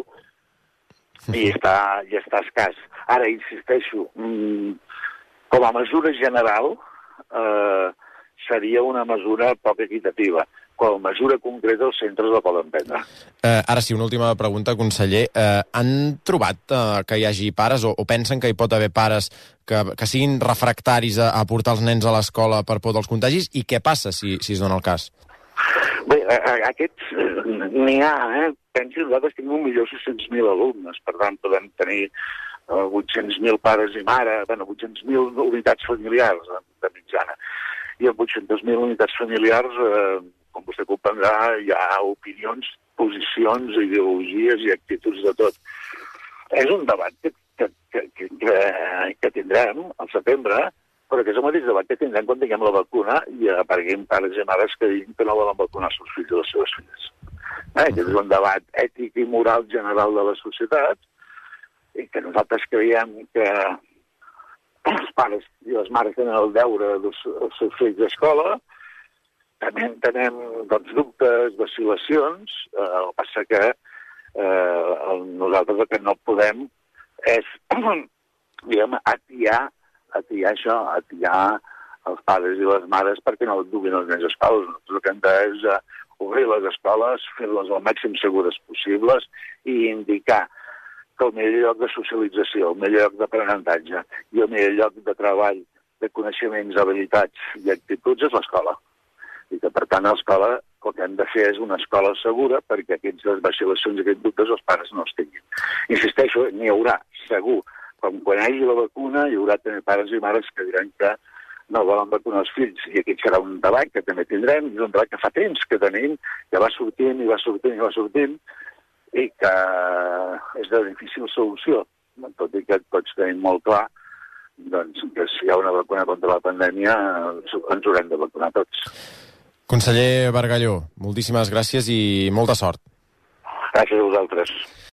Speaker 4: i està, i està escàs. Ara, insisteixo, mmm, com a mesura general eh, seria una mesura poc equitativa. Com a mesura concreta els centres la poden prendre.
Speaker 3: Eh, ara sí, una última pregunta, conseller. Eh, han trobat eh, que hi hagi pares o, o pensen que hi pot haver pares que, que siguin refractaris a, a portar els nens a l'escola per por dels contagis? I què passa si, si es dona el cas?
Speaker 4: Bé, aquests n'hi ha, eh? Pensi, nosaltres tenim un milió sis-cents mil alumnes, per tant podem tenir eh, vuit-cents mil pares i mare, bueno, vuit-cents mil unitats familiars de, de mitjana. I amb vuit-cents mil unitats familiars eh, com vostè comprendrà, hi ha opinions, posicions, ideologies i actituds de tot. És un debat que, que, que, que, que tindrem al setembre però que és el mateix debat que tindrem quan tinguem la vacuna i apareguin pares i mares que diguin que no volen vacunar els seus fills i les seves filles. Eh? Aquest és un debat ètic i moral general de la societat i que nosaltres creiem que els pares i les mares tenen el deure dels seus fills d'escola. També tenem doncs, dubtes, vacil·lacions, eh, el que passa que eh, nosaltres el que no podem és diguem, atiar atiar això, atiar els pares i les mares perquè no duguin els nens a escoles. Nosaltres el que hem de és uh, obrir les escoles, fer-les al màxim segures possibles i indicar que el millor lloc de socialització, el millor lloc d'aprenentatge i el millor lloc de treball, de coneixements, habilitats i actituds és l'escola. I que, per tant, a l'escola el que hem de fer és una escola segura perquè aquestes vacil·lacions i aquests dubtes els pares no els tinguin. Insisteixo, n'hi haurà, segur. Com quan hi hagi la vacuna, hi haurà també pares i mares que diran que no volen vacunar els fills. I aquest serà un debat que també tindrem, és un debat que fa temps que tenim, que va sortint i va sortint i va sortint, i que és de difícil solució. Tot i que tots tenim molt clar doncs, que si hi ha una vacuna contra la pandèmia ens haurem de vacunar tots.
Speaker 3: Conseller Bargalló, moltíssimes gràcies i molta sort.
Speaker 4: Gràcies a vosaltres.